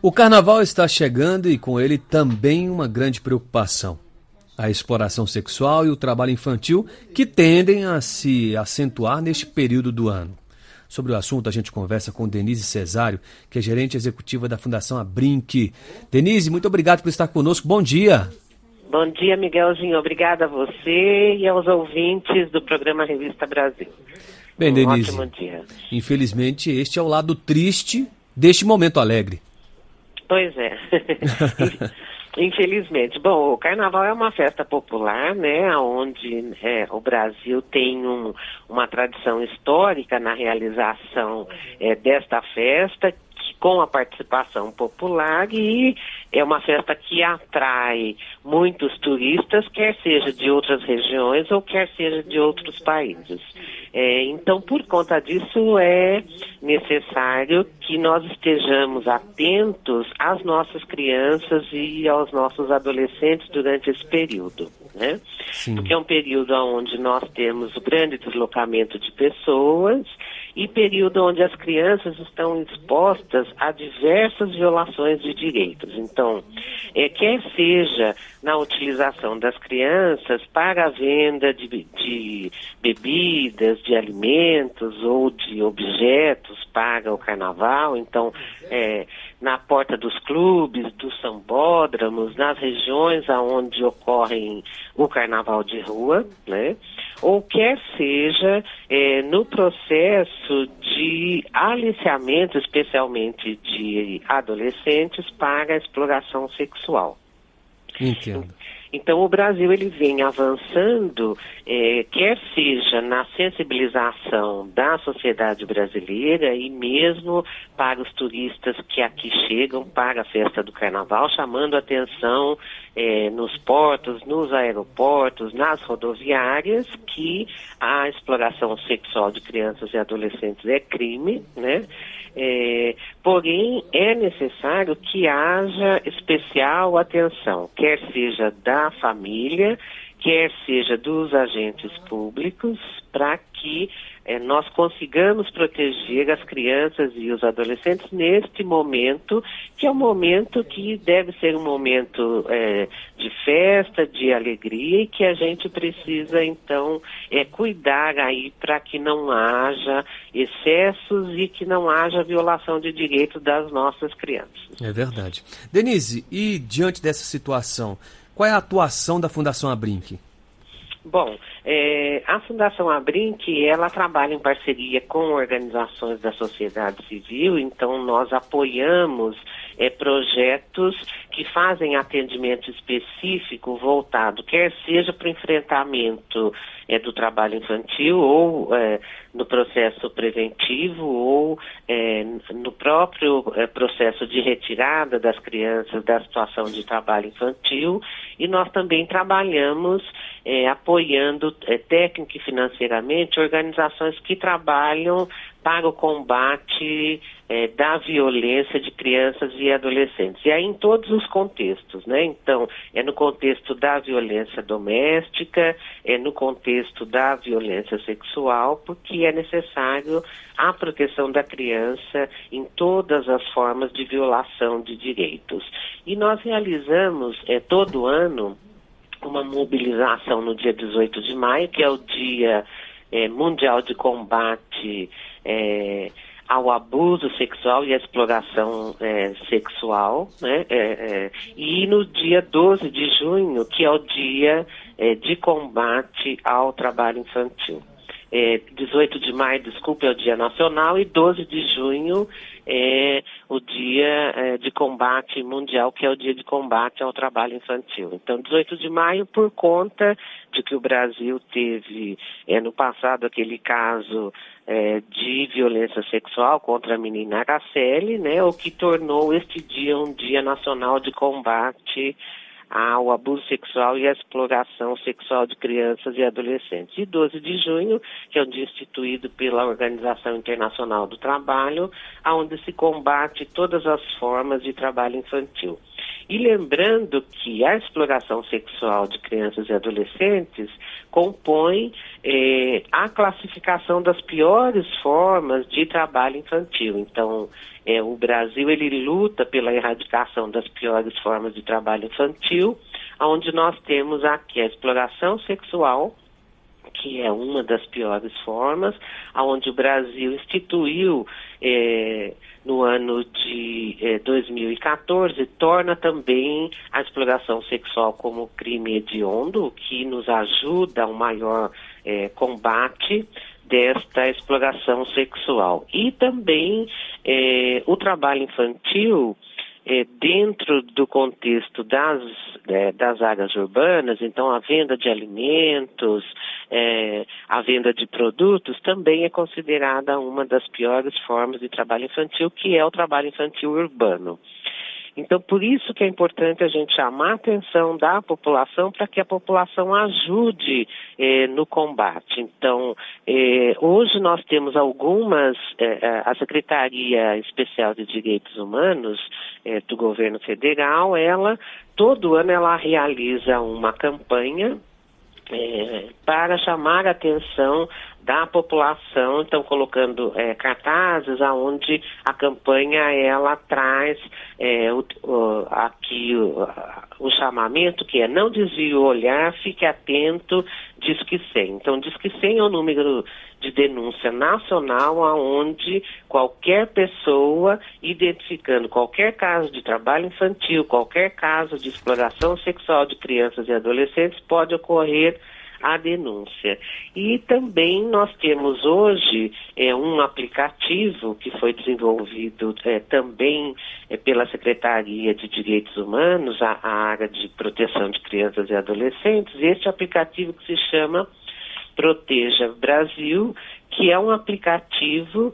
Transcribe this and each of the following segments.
O carnaval está chegando e com ele também uma grande preocupação. A exploração sexual e o trabalho infantil que tendem a se acentuar neste período do ano. Sobre o assunto, a gente conversa com Denise Cesário, que é gerente executiva da Fundação Abrinq. Denise, muito obrigado por estar conosco. Bom dia. Bom dia, Miguelzinho. Obrigada a você e aos ouvintes do programa Revista Brasil. Bem, Denise, ótimo dia. Infelizmente, este é o lado triste deste momento alegre. Pois é. Infelizmente. Bom, o Carnaval é uma festa popular, né, onde o Brasil tem uma tradição histórica na realização desta festa, com a participação popular, e é uma festa que atrai muitos turistas, quer seja de outras regiões ou quer seja de outros países. Então, por conta disso, é necessário que nós estejamos atentos às nossas crianças e aos nossos adolescentes durante esse período, né? Sim. Porque é um período onde nós temos o grande deslocamento de pessoas e período onde as crianças estão expostas a diversas violações de direitos. Então, quer seja na utilização das crianças para a venda de bebidas, de alimentos ou de objetos para o carnaval, então, na porta dos clubes, dos sambódromos, nas regiões onde ocorrem o carnaval de rua, né? Ou quer seja no processo de aliciamento, especialmente de adolescentes, para a exploração sexual. Entendo. Então, o Brasil ele vem avançando, quer seja na sensibilização da sociedade brasileira e mesmo para os turistas que aqui chegam para a festa do Carnaval, chamando atenção nos portos, nos aeroportos, nas rodoviárias, que a exploração sexual de crianças e adolescentes é crime, né? Porém, é necessário que haja especial atenção, quer seja da família, quer seja dos agentes públicos, para que nós consigamos proteger as crianças e os adolescentes neste momento, que é um momento que deve ser um momento de festa, de alegria, e que a gente precisa, então, cuidar aí para que não haja excessos e que não haja violação de direitos das nossas crianças. É verdade. Denise, e diante dessa situação, qual é a atuação da Fundação Abrinq? Bom, a Fundação Abrinq, ela trabalha em parceria com organizações da sociedade civil, então nós apoiamos projetos que fazem atendimento específico voltado, quer seja para o enfrentamento do trabalho infantil ou no processo preventivo ou no próprio processo de retirada das crianças da situação de trabalho infantil, e nós também trabalhamos apoiando técnica e financeiramente organizações que trabalham para o combate da violência de crianças e adolescentes. E aí em todos os contextos, né? Então, no contexto da violência doméstica, no contexto da violência sexual, porque é necessário a proteção da criança em todas as formas de violação de direitos. E nós realizamos todo ano uma mobilização no dia 18 de maio, que é o Dia Mundial de Combate ao abuso sexual e à exploração sexual, né? E no dia 12 de junho, que é o Dia de Combate ao Trabalho Infantil. 18 de maio, desculpe, é o Dia Nacional, e 12 de junho é o Dia de Combate Mundial, que é o Dia de Combate ao Trabalho Infantil. Então, 18 de maio, por conta de que o Brasil teve, no passado, aquele caso de violência sexual contra a menina Araceli, né, o que tornou este dia um Dia Nacional de Combate ao abuso sexual e à exploração sexual de crianças e adolescentes. E 12 de junho, que é um dia instituído pela Organização Internacional do Trabalho, onde se combate todas as formas de trabalho infantil. E lembrando que a exploração sexual de crianças e adolescentes compõe a classificação das piores formas de trabalho infantil. Então, o Brasil ele luta pela erradicação das piores formas de trabalho infantil, onde nós temos aqui a exploração sexual, que é uma das piores formas, onde o Brasil instituiu no ano de 2014, torna também a exploração sexual como crime hediondo, o que nos ajuda a um maior combate desta exploração sexual. E também o trabalho infantil, dentro do contexto das áreas urbanas, então a venda de alimentos, a venda de produtos, também é considerada uma das piores formas de trabalho infantil, que é o trabalho infantil urbano. Então, por isso que é importante a gente chamar a atenção da população para que a população ajude no combate. Então, hoje nós temos a Secretaria Especial de Direitos Humanos do Governo Federal, todo ano ela realiza uma campanha para chamar a atenção da população, então colocando cartazes aonde a campanha ela traz o chamamento que é não desvie o olhar, fique atento, Disque 100. Então, Disque 100 é o número de denúncia nacional aonde qualquer pessoa identificando qualquer caso de trabalho infantil, qualquer caso de exploração sexual de crianças e adolescentes pode ocorrer a denúncia. E também nós temos hoje um aplicativo que foi desenvolvido também pela Secretaria de Direitos Humanos, a área de proteção de crianças e adolescentes, este aplicativo que se chama Proteja Brasil, que é um aplicativo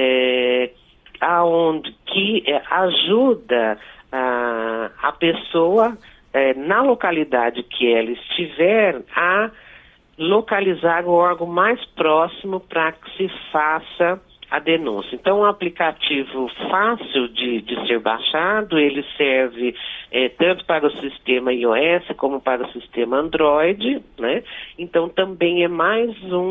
que ajuda a pessoa na localidade que ela estiver a localizar o órgão mais próximo para que se faça a denúncia. Então, é um aplicativo fácil de ser baixado, ele serve tanto para o sistema iOS como para o sistema Android, né? Então, também é mais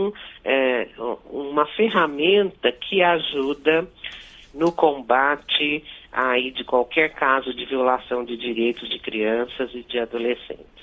uma ferramenta que ajuda no combate aí de qualquer caso de violação de direitos de crianças e de adolescentes.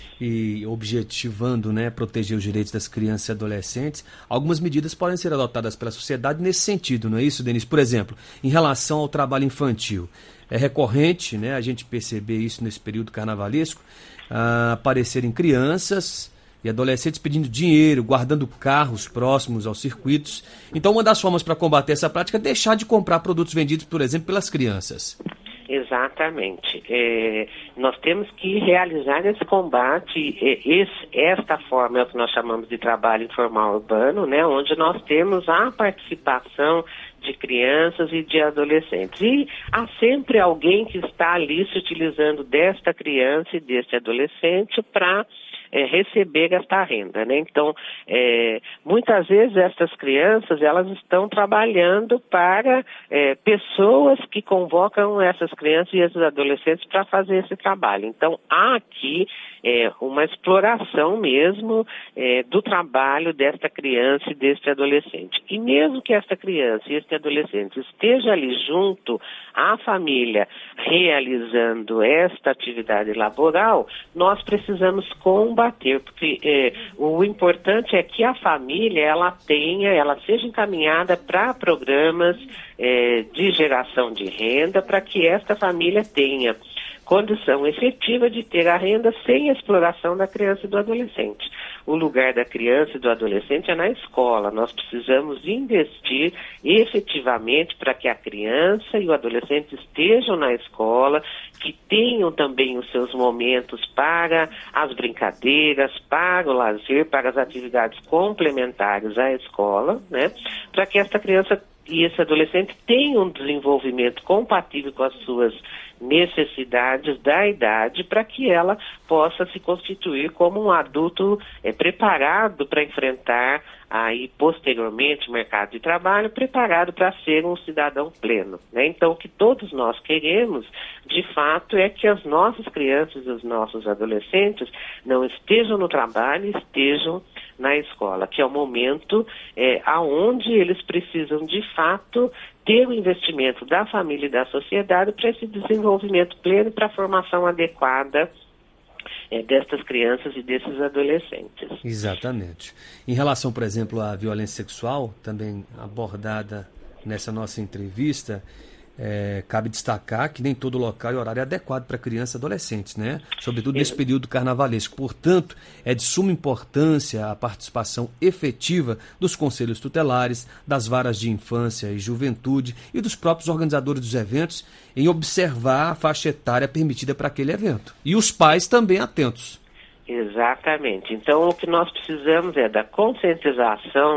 E objetivando, proteger os direitos das crianças e adolescentes, algumas medidas podem ser adotadas pela sociedade nesse sentido, não é isso, Denise? Por exemplo, em relação ao trabalho infantil. É recorrente, a gente perceber isso nesse período carnavalesco, aparecerem crianças e adolescentes pedindo dinheiro, guardando carros próximos aos circuitos. Então, uma das formas para combater essa prática é deixar de comprar produtos vendidos, por exemplo, pelas crianças. Exatamente. Nós temos que realizar esse combate, esta forma é o que nós chamamos de trabalho informal urbano, onde nós temos a participação de crianças e de adolescentes. E há sempre alguém que está ali se utilizando desta criança e deste adolescente para receber esta renda, Então, muitas vezes essas crianças, elas estão trabalhando para pessoas que convocam essas crianças e esses adolescentes para fazer esse trabalho. Então, há aqui uma exploração mesmo do trabalho desta criança e deste adolescente. E mesmo que esta criança e este adolescente esteja ali junto à família realizando esta atividade laboral, nós precisamos combater, porque o importante é que a família ela seja encaminhada para programas de geração de renda, para que esta família tenha condição efetiva de ter a renda sem a exploração da criança e do adolescente. O lugar da criança e do adolescente é na escola. Nós precisamos investir efetivamente para que a criança e o adolescente estejam na escola, que tenham também os seus momentos para as brincadeiras, para o lazer, para as atividades complementares à escola, para que esta criança e esse adolescente tenha um desenvolvimento compatível com as suas necessidades da idade, para que ela possa se constituir como um adulto preparado para enfrentar aí posteriormente o mercado de trabalho, preparado para ser um cidadão pleno, né? Então, o que todos nós queremos, de fato, é que as nossas crianças e os nossos adolescentes não estejam no trabalho, estejam na escola, que é o momento aonde eles precisam, de fato, ter o investimento da família e da sociedade para esse desenvolvimento pleno e para a formação adequada destas crianças e desses adolescentes. Exatamente. Em relação, por exemplo, à violência sexual, também abordada nessa nossa entrevista, cabe destacar que nem todo local e horário é adequado para crianças e adolescentes, né? Sobretudo nesse período carnavalesco. Portanto, é de suma importância a participação efetiva dos conselhos tutelares, das varas de infância e juventude e dos próprios organizadores dos eventos em observar a faixa etária permitida para aquele evento. E os pais também atentos. Exatamente. Então, o que nós precisamos é da conscientização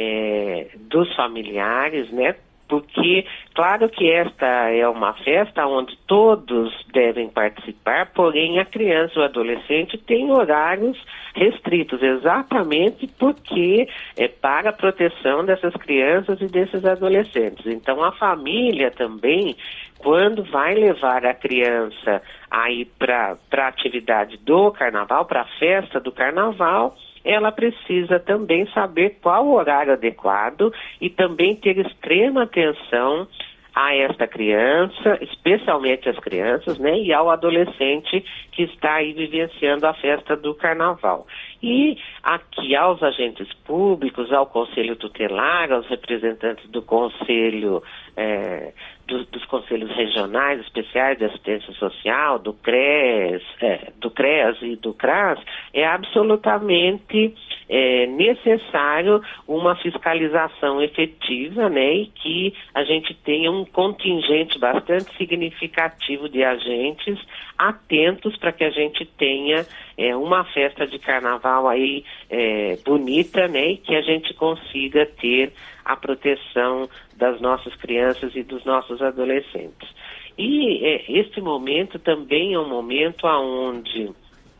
dos familiares, né? Porque, claro que esta é uma festa onde todos devem participar, porém a criança e o adolescente têm horários restritos, exatamente porque para a proteção dessas crianças e desses adolescentes. Então a família também, quando vai levar a criança aí para a atividade do carnaval, para a festa do carnaval, ela precisa também saber qual o horário adequado e também ter extrema atenção a esta criança, especialmente as crianças, né, e ao adolescente que está aí vivenciando a festa do carnaval. E aqui aos agentes públicos, ao Conselho Tutelar, aos representantes do Conselho, dos Conselhos Regionais Especiais de Assistência Social, do CREAS e do CRAS, é absolutamente necessário uma fiscalização efetiva, né, e que a gente tenha um contingente bastante significativo de agentes atentos para que a gente tenha uma festa de carnaval aí bonita, né, e que a gente consiga ter a proteção das nossas crianças e dos nossos adolescentes. E este momento também é um momento onde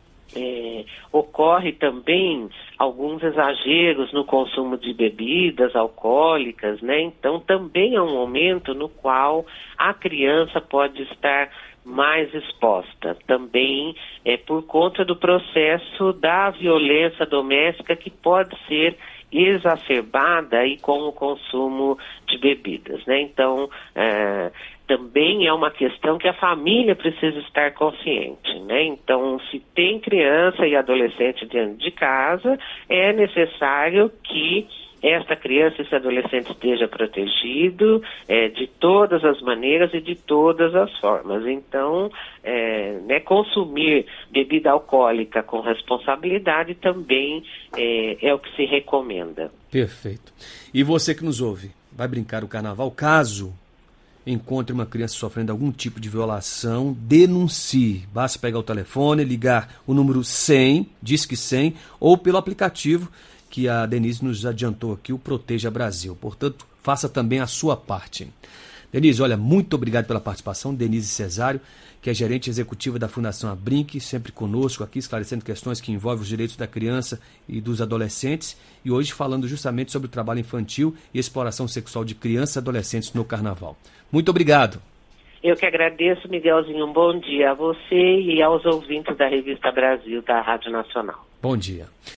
ocorre também alguns exageros no consumo de bebidas alcoólicas, né? Então também é um momento no qual a criança pode estar mais exposta, também por conta do processo da violência doméstica que pode ser exacerbada aí com o consumo de bebidas, né? Então, também é uma questão que a família precisa estar consciente, né? Então, se tem criança e adolescente dentro de casa, é necessário que esta criança e esse adolescente esteja protegido de todas as maneiras e de todas as formas. Então, consumir bebida alcoólica com responsabilidade também é o que se recomenda. Perfeito. E você que nos ouve, vai brincar o carnaval? Caso encontre uma criança sofrendo algum tipo de violação, denuncie. Basta pegar o telefone, ligar o número 100, Disque 100, ou pelo aplicativo que a Denise nos adiantou aqui, o Proteja Brasil. Portanto, faça também a sua parte. Denise, olha, muito obrigado pela participação. Denise Cesário, que é gerente executiva da Fundação Abrinq, sempre conosco aqui, esclarecendo questões que envolvem os direitos da criança e dos adolescentes, e hoje falando justamente sobre o trabalho infantil e exploração sexual de crianças e adolescentes no Carnaval. Muito obrigado. Eu que agradeço, Miguelzinho. Um bom dia a você e aos ouvintes da Revista Brasil, da Rádio Nacional. Bom dia.